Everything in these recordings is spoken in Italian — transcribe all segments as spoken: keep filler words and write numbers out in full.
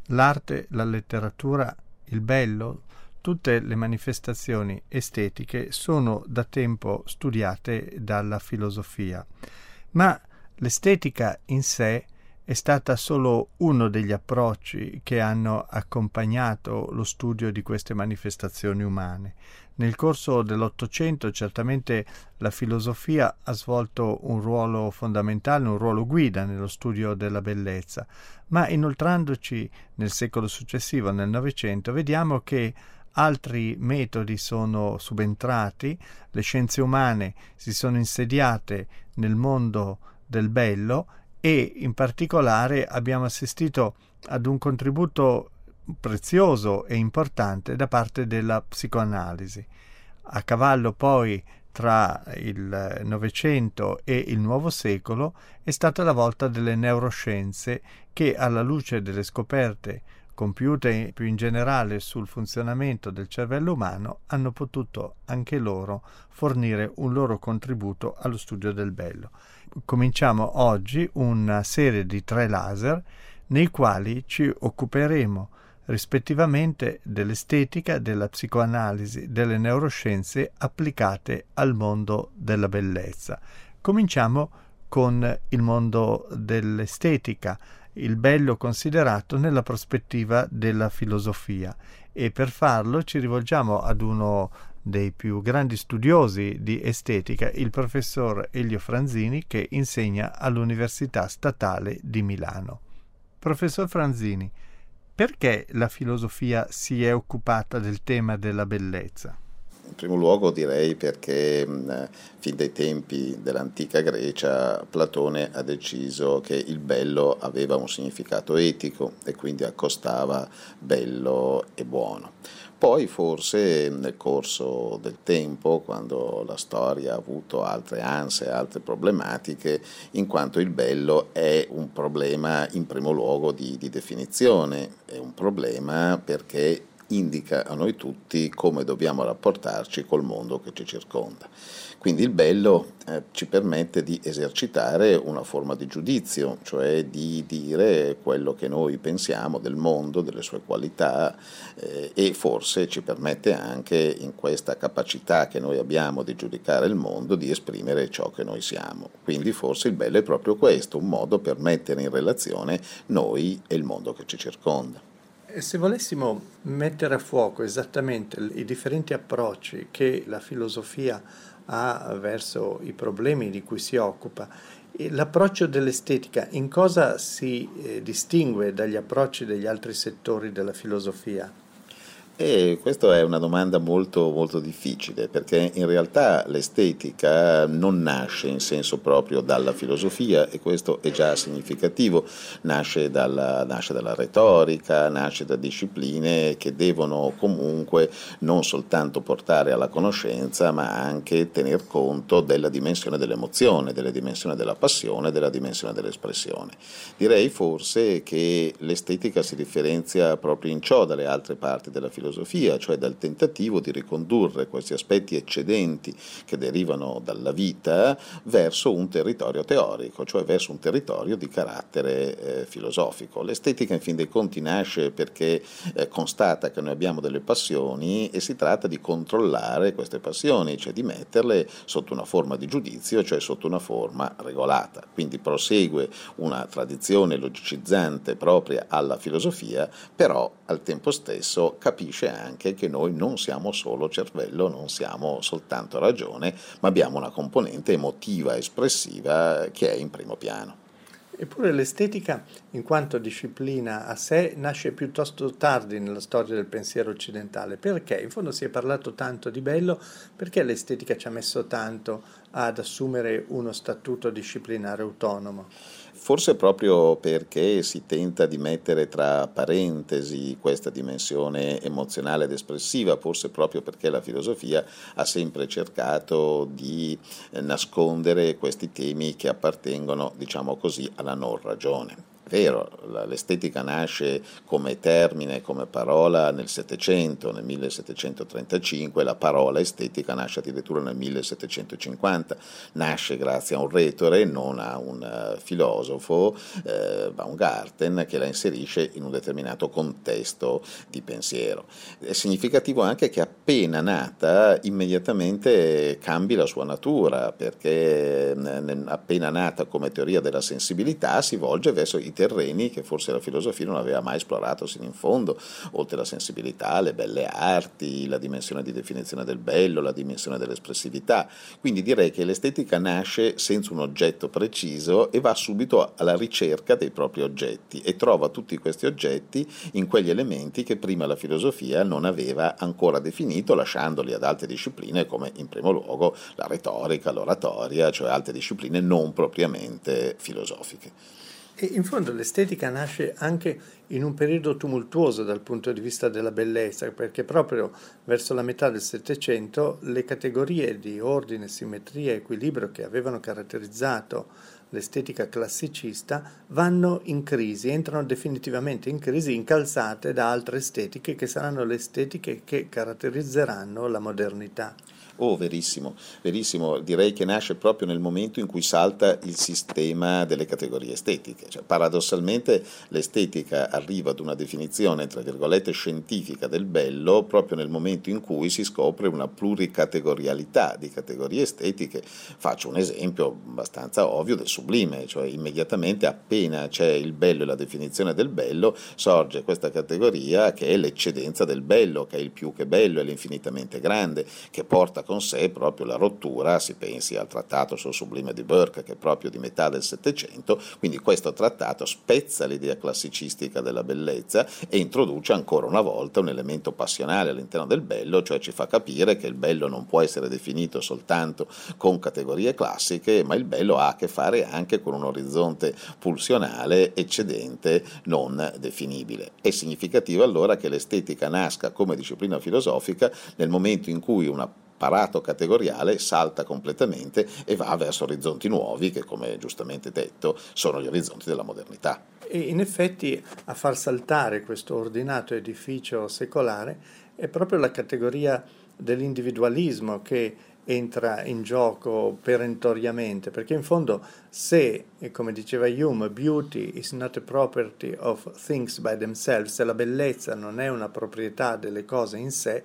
L'arte, la letteratura, il bello, tutte le manifestazioni estetiche sono da tempo studiate dalla filosofia, ma l'estetica in sé è stata solo uno degli approcci che hanno accompagnato lo studio di queste manifestazioni umane. Nel corso dell'Ottocento certamente la filosofia ha svolto un ruolo fondamentale, un ruolo guida nello studio della bellezza, ma inoltrandoci nel secolo successivo, nel Novecento, vediamo che altri metodi sono subentrati, le scienze umane si sono insediate nel mondo del bello e in particolare abbiamo assistito ad un contributo prezioso e importante da parte della psicoanalisi. A cavallo poi tra il Novecento e il Nuovo Secolo è stata la volta delle neuroscienze che, alla luce delle scoperte compiute più in generale sul funzionamento del cervello umano, hanno potuto anche loro fornire un loro contributo allo studio del bello. Cominciamo oggi una serie di tre laser nei quali ci occuperemo rispettivamente dell'estetica, della psicoanalisi, delle neuroscienze applicate al mondo della bellezza. Cominciamo con il mondo dell'estetica, il bello considerato nella prospettiva della filosofia, e per farlo ci rivolgiamo ad uno dei più grandi studiosi di estetica, il professor Elio Franzini, che insegna all'Università Statale di Milano. Professor Franzini, perché la filosofia si è occupata del tema della bellezza? In primo luogo direi perché mh, fin dai tempi dell'antica Grecia Platone ha deciso che il bello aveva un significato etico e quindi accostava bello e buono. Poi forse nel corso del tempo, quando la storia ha avuto altre ansie, altre problematiche, in quanto il bello è un problema in primo luogo di, di definizione, è un problema perché indica a noi tutti come dobbiamo rapportarci col mondo che ci circonda. Quindi il bello eh, ci permette di esercitare una forma di giudizio, cioè di dire quello che noi pensiamo del mondo, delle sue qualità, eh, e forse ci permette anche, in questa capacità che noi abbiamo di giudicare il mondo, di esprimere ciò che noi siamo. Quindi forse il bello è proprio questo, un modo per mettere in relazione noi e il mondo che ci circonda. Se volessimo mettere a fuoco esattamente i differenti approcci che la filosofia ha verso i problemi di cui si occupa, l'approccio dell'estetica in cosa si eh, distingue dagli approcci degli altri settori della filosofia? E questa è una domanda molto, molto difficile, perché in realtà l'estetica non nasce in senso proprio dalla filosofia, e questo è già significativo. Nasce dalla, nasce dalla retorica, nasce da discipline che devono comunque non soltanto portare alla conoscenza, ma anche tener conto della dimensione dell'emozione, della dimensione della passione, della dimensione dell'espressione. Direi forse che l'estetica si differenzia proprio in ciò dalle altre parti della filosofia, filosofia, cioè dal tentativo di ricondurre questi aspetti eccedenti che derivano dalla vita verso un territorio teorico, cioè verso un territorio di carattere eh, filosofico. L'estetica in fin dei conti nasce perché eh, constata che noi abbiamo delle passioni e si tratta di controllare queste passioni, cioè di metterle sotto una forma di giudizio, cioè sotto una forma regolata. Quindi prosegue una tradizione logicizzante propria alla filosofia, però al tempo stesso capisce anche che noi non siamo solo cervello, non siamo soltanto ragione, ma abbiamo una componente emotiva, espressiva che è in primo piano. Eppure l'estetica, in quanto disciplina a sé, nasce piuttosto tardi nella storia del pensiero occidentale. Perché? In fondo si è parlato tanto di bello, perché l'estetica ci ha messo tanto ad assumere uno statuto disciplinare autonomo? Forse proprio perché si tenta di mettere tra parentesi questa dimensione emozionale ed espressiva, forse proprio perché la filosofia ha sempre cercato di nascondere questi temi che appartengono, diciamo così, alla non ragione. vero, l'estetica nasce come termine, come parola nel Settecento, nel millesettecentotrentacinque, la parola estetica nasce addirittura nel millesettecentocinquanta, nasce grazie a un retore, non a un filosofo, eh, Baumgarten, che la inserisce in un determinato contesto di pensiero. È significativo anche che appena nata immediatamente cambi la sua natura, perché appena nata come teoria della sensibilità si volge verso i terreni che forse la filosofia non aveva mai esplorato sino in fondo, oltre alla sensibilità, le belle arti, la dimensione di definizione del bello, la dimensione dell'espressività. Quindi direi che l'estetica nasce senza un oggetto preciso e va subito alla ricerca dei propri oggetti e trova tutti questi oggetti in quegli elementi che prima la filosofia non aveva ancora definito, lasciandoli ad altre discipline come in primo luogo la retorica, l'oratoria, cioè altre discipline non propriamente filosofiche. E in fondo l'estetica nasce anche in un periodo tumultuoso dal punto di vista della bellezza, perché proprio verso la metà del Settecento le categorie di ordine, simmetria e equilibrio che avevano caratterizzato l'estetica classicista vanno in crisi, entrano definitivamente in crisi, incalzate da altre estetiche che saranno le estetiche che caratterizzeranno la modernità. Oh, verissimo, verissimo, direi che nasce proprio nel momento in cui salta il sistema delle categorie estetiche, cioè paradossalmente l'estetica arriva ad una definizione tra virgolette scientifica del bello proprio nel momento in cui si scopre una pluricategorialità di categorie estetiche. Faccio un esempio abbastanza ovvio del sublime, cioè immediatamente appena c'è il bello e la definizione del bello sorge questa categoria che è l'eccedenza del bello, che è il più che bello, è l'infinitamente grande, che porta con sé proprio la rottura, si pensi al trattato sul sublime di Burke che è proprio di metà del Settecento, quindi questo trattato spezza l'idea classicistica della bellezza e introduce ancora una volta un elemento passionale all'interno del bello, cioè ci fa capire che il bello non può essere definito soltanto con categorie classiche, ma il bello ha a che fare anche con un orizzonte pulsionale eccedente non definibile. È significativo allora che l'estetica nasca come disciplina filosofica nel momento in cui una apparato categoriale salta completamente e va verso orizzonti nuovi che, come giustamente detto, sono gli orizzonti della modernità. E in effetti a far saltare questo ordinato edificio secolare è proprio la categoria dell'individualismo che entra in gioco perentoriamente, perché in fondo se, come diceva Hume, beauty is not a property of things by themselves, se la bellezza non è una proprietà delle cose in sé,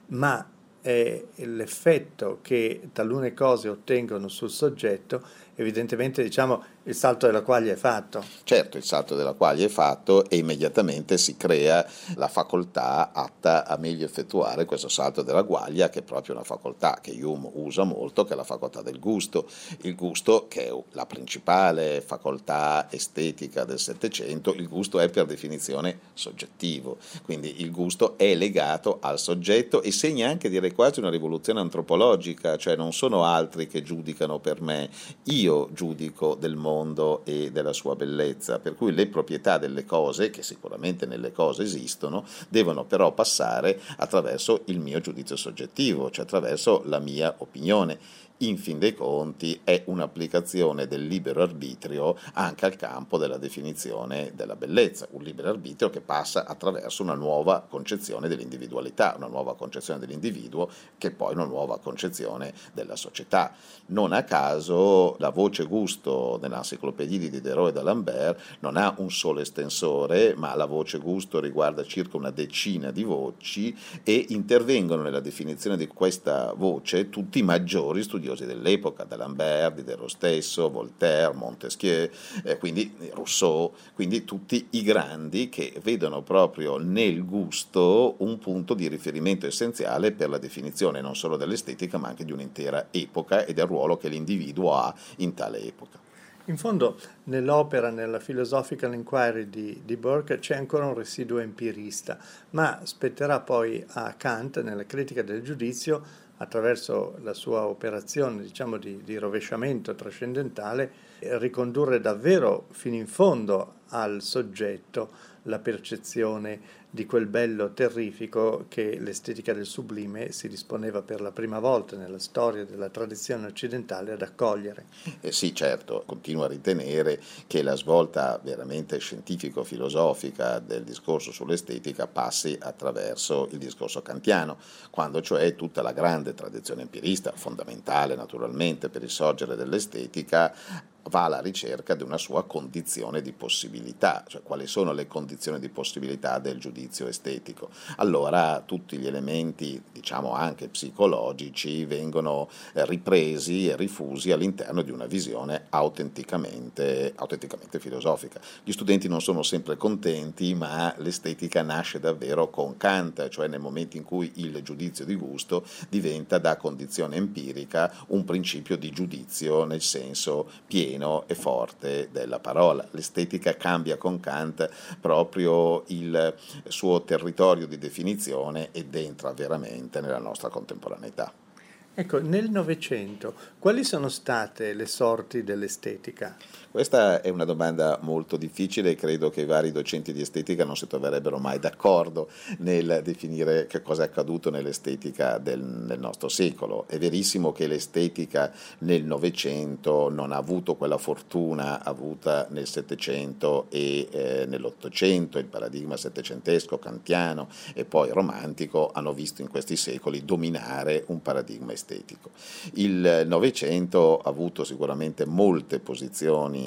ma è l'effetto che talune cose ottengono sul soggetto, evidentemente diciamo il salto della quaglia è fatto. Certo, il salto della quaglia è fatto e immediatamente si crea la facoltà atta a meglio effettuare questo salto della quaglia, che è proprio una facoltà che Hume usa molto, che è la facoltà del gusto. Il gusto, che è la principale facoltà estetica del Settecento, il gusto è per definizione soggettivo, quindi il gusto è legato al soggetto e segna anche, direi quasi, una rivoluzione antropologica, cioè non sono altri che giudicano per me, io giudico del mondo e della sua bellezza, per cui le proprietà delle cose, che sicuramente nelle cose esistono, devono però passare attraverso il mio giudizio soggettivo, cioè attraverso la mia opinione. In fin dei conti è un'applicazione del libero arbitrio anche al campo della definizione della bellezza, un libero arbitrio che passa attraverso una nuova concezione dell'individualità, una nuova concezione dell'individuo che è poi una nuova concezione della società. Non a caso la voce gusto nell'enciclopedia di Diderot e d'Alembert non ha un solo estensore, ma la voce gusto riguarda circa una decina di voci e intervengono nella definizione di questa voce tutti i maggiori studiosi dell'epoca, d'Alembert, Diderot stesso, Voltaire, Montesquieu, eh, quindi Rousseau, quindi tutti i grandi che vedono proprio nel gusto un punto di riferimento essenziale per la definizione non solo dell'estetica ma anche di un'intera epoca e del ruolo che l'individuo ha in tale epoca. In fondo nell'opera, nella Philosophical Inquiry di, di Burke c'è ancora un residuo empirista, ma spetterà poi a Kant nella critica del giudizio, attraverso la sua operazione diciamo di, di rovesciamento trascendentale, ricondurre davvero fino in fondo al soggetto la percezione di quel bello terrifico che l'estetica del sublime si disponeva per la prima volta nella storia della tradizione occidentale ad accogliere. Eh sì, certo, continuo a ritenere che la svolta veramente scientifico-filosofica del discorso sull'estetica passi attraverso il discorso kantiano, quando cioè tutta la grande tradizione empirista, fondamentale naturalmente per il sorgere dell'estetica, va alla ricerca di una sua condizione di possibilità, cioè quali sono le condizioni di possibilità del giudizio estetico. Allora tutti gli elementi, diciamo anche psicologici, vengono ripresi e rifusi all'interno di una visione autenticamente, autenticamente filosofica. Gli studenti non sono sempre contenti, ma l'estetica nasce davvero con Kant, cioè nel momento in cui il giudizio di gusto diventa da condizione empirica un principio di giudizio nel senso pieno e forte della parola. L'estetica cambia con Kant proprio il suo territorio di definizione ed entra veramente nella nostra contemporaneità. Ecco, nel Novecento, quali sono state le sorti dell'estetica? Questa è una domanda molto difficile e credo che i vari docenti di estetica non si troverebbero mai d'accordo nel definire che cosa è accaduto nell'estetica del, del nostro secolo. È verissimo che l'estetica nel Novecento non ha avuto quella fortuna avuta nel Settecento e eh, nell'Ottocento. Il paradigma settecentesco, kantiano e poi romantico hanno visto in questi secoli dominare un paradigma estetico. Il Novecento ha avuto sicuramente molte posizioni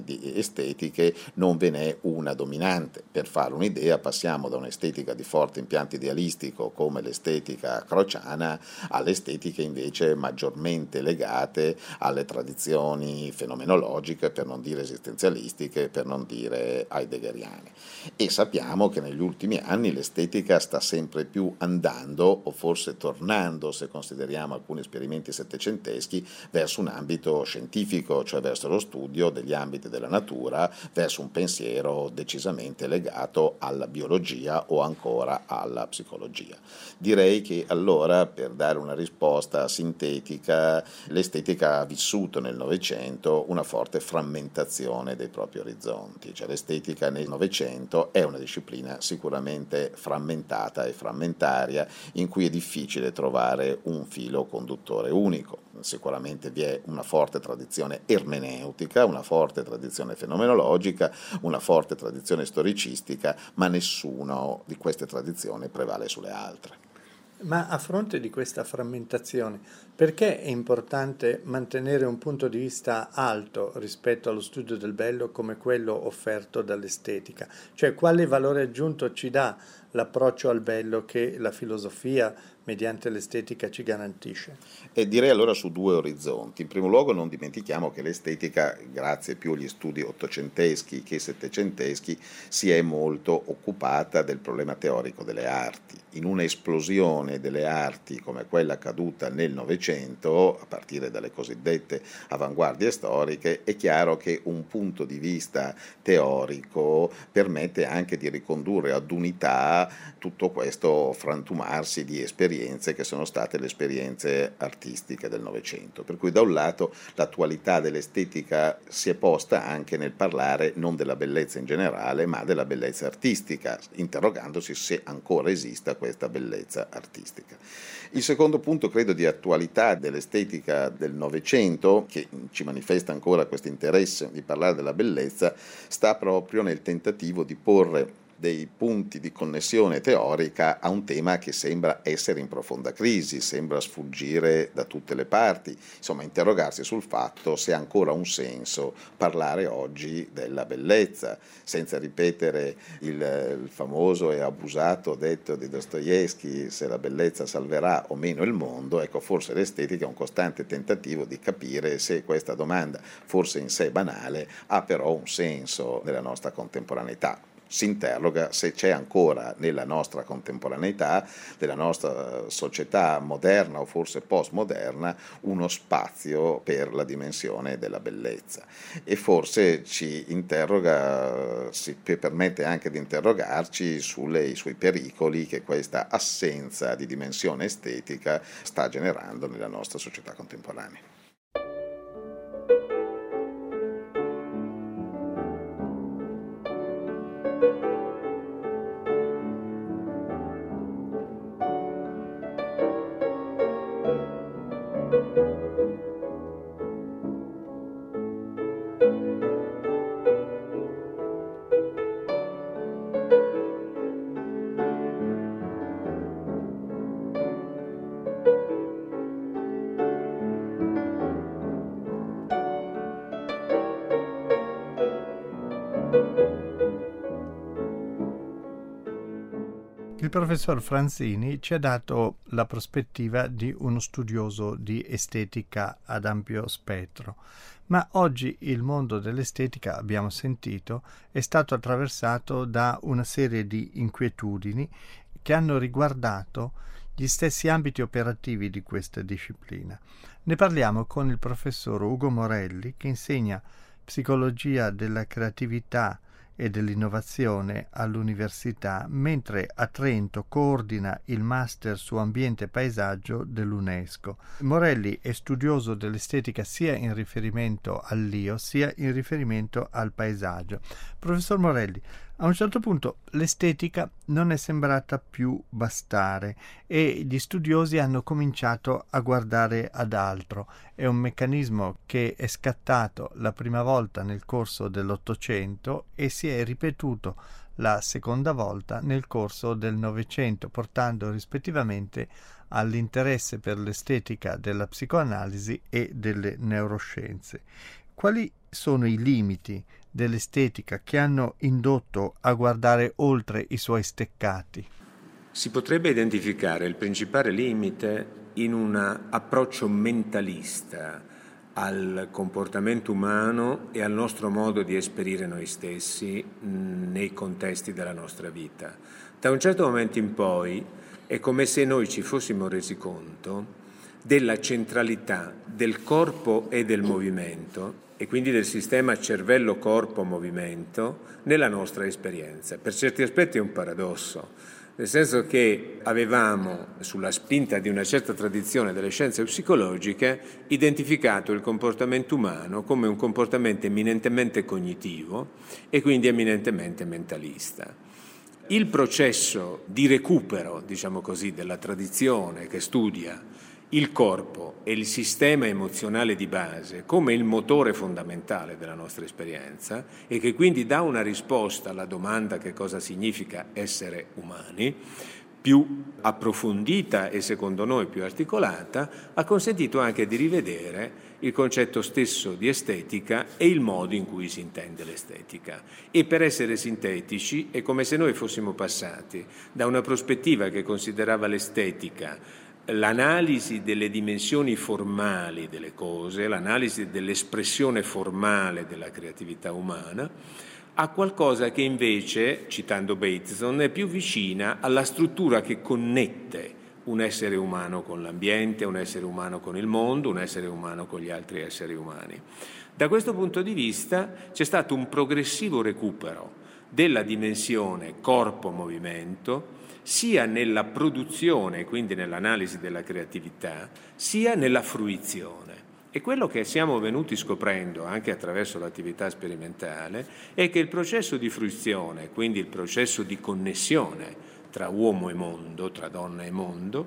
estetiche, non ve n'è una dominante. Per fare un'idea passiamo da un'estetica di forte impianto idealistico come l'estetica crociana alle estetiche invece maggiormente legate alle tradizioni fenomenologiche, per non dire esistenzialistiche, per non dire heideggeriane. E sappiamo che negli ultimi anni l'estetica sta sempre più andando, o forse tornando, se consideriamo alcuni esperimenti settecenteschi, verso un ambito scientifico, cioè verso lo studio degli ambiti della natura, verso un pensiero decisamente legato alla biologia o ancora alla psicologia. Direi che allora, per dare una risposta sintetica, l'estetica ha vissuto nel Novecento una forte frammentazione dei propri orizzonti, cioè l'estetica nel Novecento è una disciplina sicuramente frammentata e frammentaria in cui è difficile trovare un filo conduttore unico. Sicuramente vi è una forte tradizione ermeneutica, una forte tradizione fenomenologica, una forte tradizione storicistica, ma nessuna di queste tradizioni prevale sulle altre. Ma a fronte di questa frammentazione, perché è importante mantenere un punto di vista alto rispetto allo studio del bello come quello offerto dall'estetica? Cioè, quale valore aggiunto ci dà l'approccio al bello che la filosofia, mediante l'estetica, ci garantisce? E direi allora su due orizzonti. In primo luogo non dimentichiamo che l'estetica, grazie più agli studi ottocenteschi che settecenteschi, si è molto occupata del problema teorico delle arti. In un'esplosione delle arti come quella accaduta nel Novecento, a partire dalle cosiddette avanguardie storiche, è chiaro che un punto di vista teorico permette anche di ricondurre ad unità tutto questo frantumarsi di esperienze che sono state le esperienze artistiche del Novecento. Per cui da un lato l'attualità dell'estetica si è posta anche nel parlare non della bellezza in generale, ma della bellezza artistica, interrogandosi se ancora esista questa bellezza artistica. Il secondo punto, credo, di attualità dell'estetica del Novecento, che ci manifesta ancora questo interesse di parlare della bellezza, sta proprio nel tentativo di porre dei punti di connessione teorica a un tema che sembra essere in profonda crisi, sembra sfuggire da tutte le parti, insomma interrogarsi sul fatto se ha ancora un senso parlare oggi della bellezza, senza ripetere il, il famoso e abusato detto di Dostoevskij, se la bellezza salverà o meno il mondo. Ecco, forse l'estetica è un costante tentativo di capire se questa domanda, forse in sé banale, ha però un senso nella nostra contemporaneità. Si interroga se c'è ancora nella nostra contemporaneità, nella nostra società moderna o forse postmoderna, uno spazio per la dimensione della bellezza. E forse ci interroga, si permette anche di interrogarci sulle, sui pericoli che questa assenza di dimensione estetica sta generando nella nostra società contemporanea. Il professor Franzini ci ha dato la prospettiva di uno studioso di estetica ad ampio spettro, ma oggi il mondo dell'estetica, abbiamo sentito, è stato attraversato da una serie di inquietudini che hanno riguardato gli stessi ambiti operativi di questa disciplina. Ne parliamo con il professor Ugo Morelli, che insegna psicologia della creatività e dell'innovazione all'università, mentre a Trento coordina il master su ambiente e paesaggio dell'UNESCO. Morelli è studioso dell'estetica sia in riferimento all'I O sia in riferimento al paesaggio. Professor Morelli, a un certo punto l'estetica non è sembrata più bastare e gli studiosi hanno cominciato a guardare ad altro. È un meccanismo che è scattato la prima volta nel corso dell'Ottocento e si è ripetuto la seconda volta nel corso del Novecento, portando rispettivamente all'interesse per l'estetica della psicoanalisi e delle neuroscienze. Quali sono i limiti dell'estetica che hanno indotto a guardare oltre i suoi steccati? Si potrebbe identificare il principale limite in un approccio mentalista al comportamento umano e al nostro modo di esperire noi stessi nei contesti della nostra vita. Da un certo momento in poi è come se noi ci fossimo resi conto della centralità del corpo e del movimento e quindi del sistema cervello-corpo-movimento nella nostra esperienza. Per certi aspetti è un paradosso, nel senso che avevamo, sulla spinta di una certa tradizione delle scienze psicologiche, identificato il comportamento umano come un comportamento eminentemente cognitivo e quindi eminentemente mentalista. Il processo di recupero, diciamo così, della tradizione che studia il corpo e il sistema emozionale di base come il motore fondamentale della nostra esperienza e che quindi dà una risposta alla domanda che cosa significa essere umani, più approfondita e secondo noi più articolata, ha consentito anche di rivedere il concetto stesso di estetica e il modo in cui si intende l'estetica. E per essere sintetici è come se noi fossimo passati da una prospettiva che considerava l'estetica l'analisi delle dimensioni formali delle cose, l'analisi dell'espressione formale della creatività umana, a qualcosa che invece, citando Bateson, è più vicina alla struttura che connette un essere umano con l'ambiente, un essere umano con il mondo, un essere umano con gli altri esseri umani. Da questo punto di vista c'è stato un progressivo recupero della dimensione corpo-movimento, sia nella produzione, quindi nell'analisi della creatività, sia nella fruizione. E quello che siamo venuti scoprendo anche attraverso l'attività sperimentale è che il processo di fruizione, quindi il processo di connessione tra uomo e mondo, tra donna e mondo,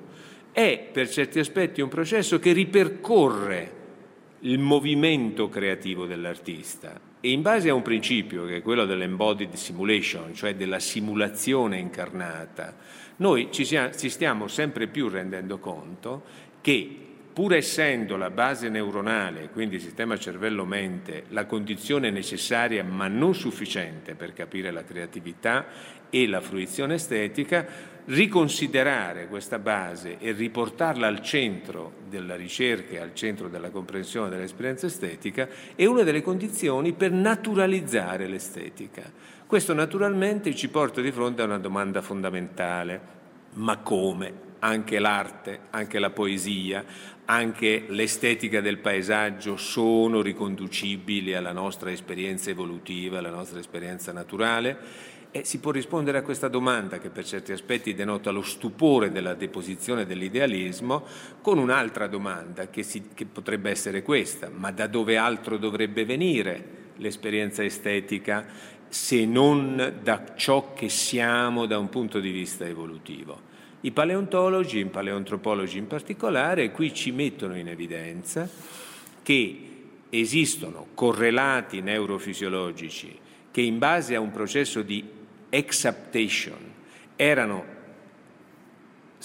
è per certi aspetti un processo che ripercorre il movimento creativo dell'artista e in base a un principio che è quello dell'embodied simulation, cioè della simulazione incarnata, noi ci, sia, ci stiamo sempre più rendendo conto che pur essendo la base neuronale, quindi il sistema cervello-mente, la condizione necessaria ma non sufficiente per capire la creatività e la fruizione estetica, riconsiderare questa base e riportarla al centro della ricerca e al centro della comprensione dell'esperienza estetica è una delle condizioni per naturalizzare l'estetica. Questo naturalmente ci porta di fronte a una domanda fondamentale: ma come? Anche l'arte, anche la poesia, anche l'estetica del paesaggio sono riconducibili alla nostra esperienza evolutiva, alla nostra esperienza naturale? E si può rispondere a questa domanda, che per certi aspetti denota lo stupore della deposizione dell'idealismo, con un'altra domanda che, si, che potrebbe essere questa: ma da dove altro dovrebbe venire l'esperienza estetica se non da ciò che siamo da un punto di vista evolutivo? I paleontologi, i paleoantropologi in particolare, qui ci mettono in evidenza che esistono correlati neurofisiologici che in base a un processo di exaptation erano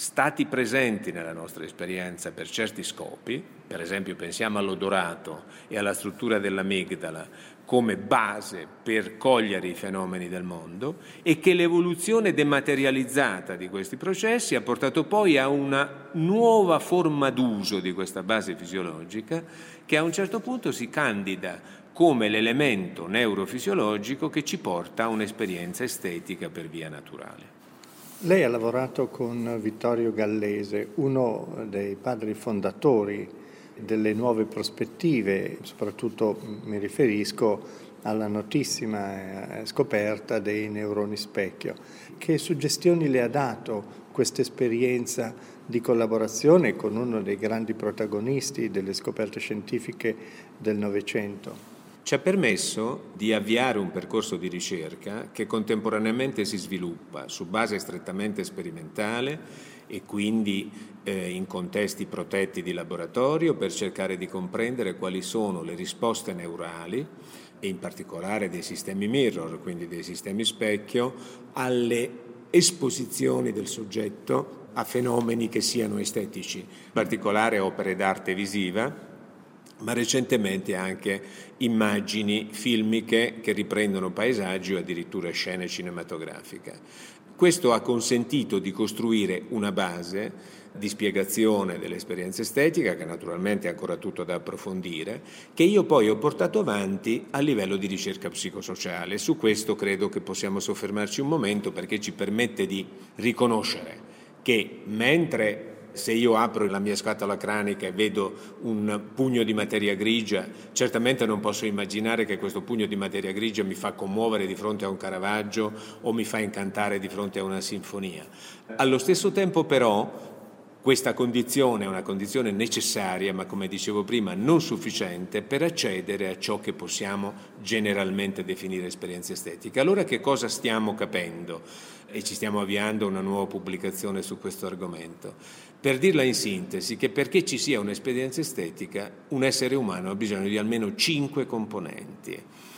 stati presenti nella nostra esperienza per certi scopi, per esempio pensiamo all'odorato e alla struttura dell'amigdala come base per cogliere i fenomeni del mondo, e che l'evoluzione dematerializzata di questi processi ha portato poi a una nuova forma d'uso di questa base fisiologica che a un certo punto si candida come l'elemento neurofisiologico che ci porta a un'esperienza estetica per via naturale. Lei ha lavorato con Vittorio Gallese, uno dei padri fondatori delle nuove prospettive, soprattutto mi riferisco alla notissima scoperta dei neuroni specchio. Che suggestioni le ha dato questa esperienza di collaborazione con uno dei grandi protagonisti delle scoperte scientifiche del Novecento? Ci ha permesso di avviare un percorso di ricerca che contemporaneamente si sviluppa su base strettamente sperimentale e quindi eh, in contesti protetti di laboratorio per cercare di comprendere quali sono le risposte neurali e in particolare dei sistemi mirror, quindi dei sistemi specchio, alle esposizioni del soggetto a fenomeni che siano estetici, in particolare opere d'arte visiva, ma recentemente anche immagini filmiche che riprendono paesaggi o addirittura scene cinematografiche. Questo ha consentito di costruire una base di spiegazione dell'esperienza estetica, che naturalmente è ancora tutto da approfondire, che io poi ho portato avanti a livello di ricerca psicosociale. Su questo credo che possiamo soffermarci un momento, perché ci permette di riconoscere che mentre se io apro la mia scatola cranica e vedo un pugno di materia grigia, certamente non posso immaginare che questo pugno di materia grigia mi fa commuovere di fronte a un Caravaggio o mi fa incantare di fronte a una sinfonia. Allo stesso tempo però questa condizione è una condizione necessaria, ma come dicevo prima non sufficiente per accedere a ciò che possiamo generalmente definire esperienza estetica. Allora che cosa stiamo capendo? E ci stiamo avviando a una nuova pubblicazione su questo argomento. Per dirla in sintesi, che perché ci sia un'esperienza estetica, un essere umano ha bisogno di almeno cinque componenti.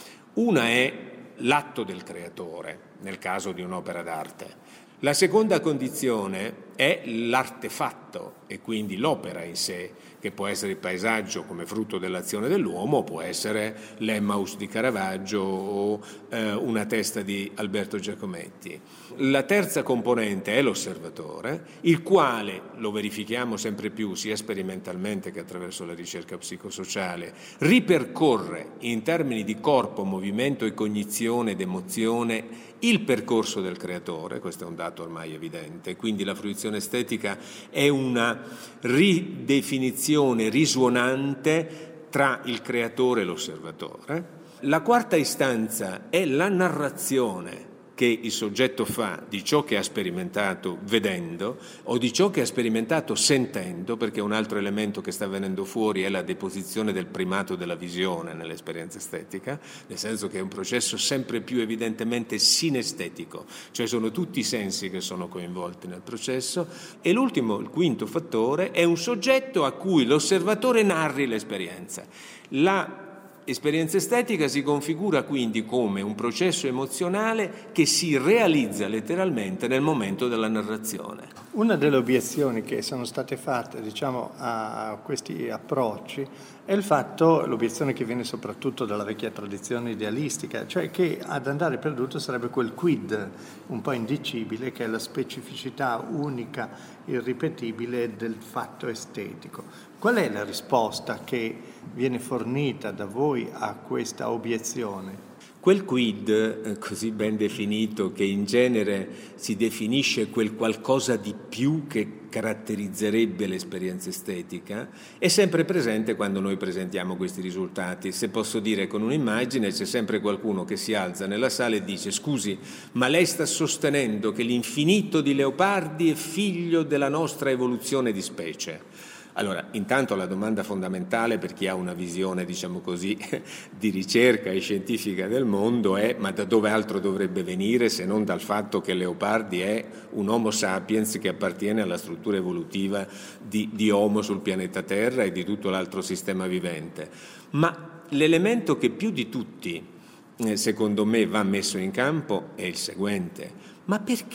Una è l'atto del creatore, nel caso di un'opera d'arte. La seconda condizione è l'artefatto, e quindi l'opera in sé, che può essere il paesaggio come frutto dell'azione dell'uomo, può essere l'Emmaus di Caravaggio o eh, una testa di Alberto Giacometti. La terza componente è l'osservatore, il quale, lo verifichiamo sempre più sia sperimentalmente che attraverso la ricerca psicosociale, ripercorre in termini di corpo, movimento e cognizione ed emozione il percorso del creatore. Questo è un dato ormai evidente, quindi la fruizione estetica è una ridefinizione risuonante tra il creatore e l'osservatore. La quarta istanza è la narrazione che il soggetto fa di ciò che ha sperimentato vedendo o di ciò che ha sperimentato sentendo, perché un altro elemento che sta venendo fuori è la deposizione del primato della visione nell'esperienza estetica, nel senso che è un processo sempre più evidentemente sinestetico, cioè sono tutti i sensi che sono coinvolti nel processo. E l'ultimo, il quinto fattore, è un soggetto a cui l'osservatore narri l'esperienza. La Esperienza estetica si configura quindi come un processo emozionale che si realizza letteralmente nel momento della narrazione. Una delle obiezioni che sono state fatte, diciamo, a questi approcci è il fatto, l'obiezione che viene soprattutto dalla vecchia tradizione idealistica, cioè che ad andare perduto sarebbe quel quid un po' indicibile, che è la specificità unica, irripetibile del fatto estetico. Qual è la risposta che viene fornita da voi a questa obiezione? Quel quid, così ben definito, che in genere si definisce quel qualcosa di più che caratterizzerebbe l'esperienza estetica, è sempre presente quando noi presentiamo questi risultati. Se posso dire con un'immagine, c'è sempre qualcuno che si alza nella sala e dice: scusi, ma lei sta sostenendo che l'infinito di Leopardi è figlio della nostra evoluzione di specie? Allora, intanto la domanda fondamentale per chi ha una visione, diciamo così, di ricerca e scientifica del mondo è: ma da dove altro dovrebbe venire se non dal fatto che Leopardi è un Homo sapiens che appartiene alla struttura evolutiva di, di Homo sul pianeta Terra e di tutto l'altro sistema vivente? Ma l'elemento che più di tutti, secondo me, va messo in campo è il seguente: ma perché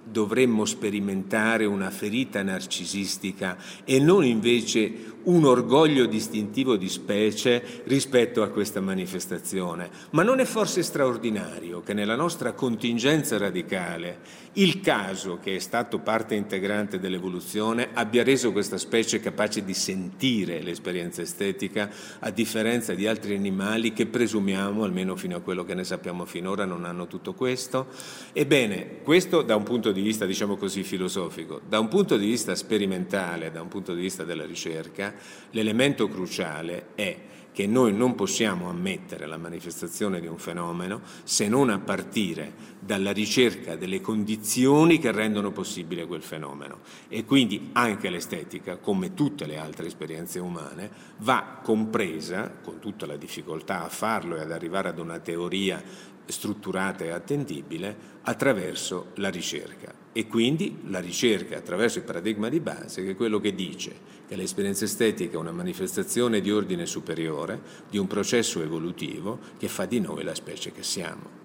dovremmo sperimentare una ferita narcisistica e non invece un orgoglio distintivo di specie rispetto a questa manifestazione. Ma non è forse straordinario che nella nostra contingenza radicale il caso, che è stato parte integrante dell'evoluzione, abbia reso questa specie capace di sentire l'esperienza estetica, a differenza di altri animali che presumiamo, almeno fino a quello che ne sappiamo finora, non hanno tutto questo? Ebbene, questo da un punto di vista, diciamo così, filosofico. Da un punto di vista sperimentale, da un punto di vista della ricerca, l'elemento cruciale è che noi non possiamo ammettere la manifestazione di un fenomeno se non a partire dalla ricerca delle condizioni che rendono possibile quel fenomeno. E quindi anche l'estetica, come tutte le altre esperienze umane, va compresa, con tutta la difficoltà a farlo e ad arrivare ad una teoria strutturata e attendibile, attraverso la ricerca. E quindi la ricerca attraverso il paradigma di base, che è quello che dice che l'esperienza estetica è una manifestazione di ordine superiore di un processo evolutivo che fa di noi la specie che siamo.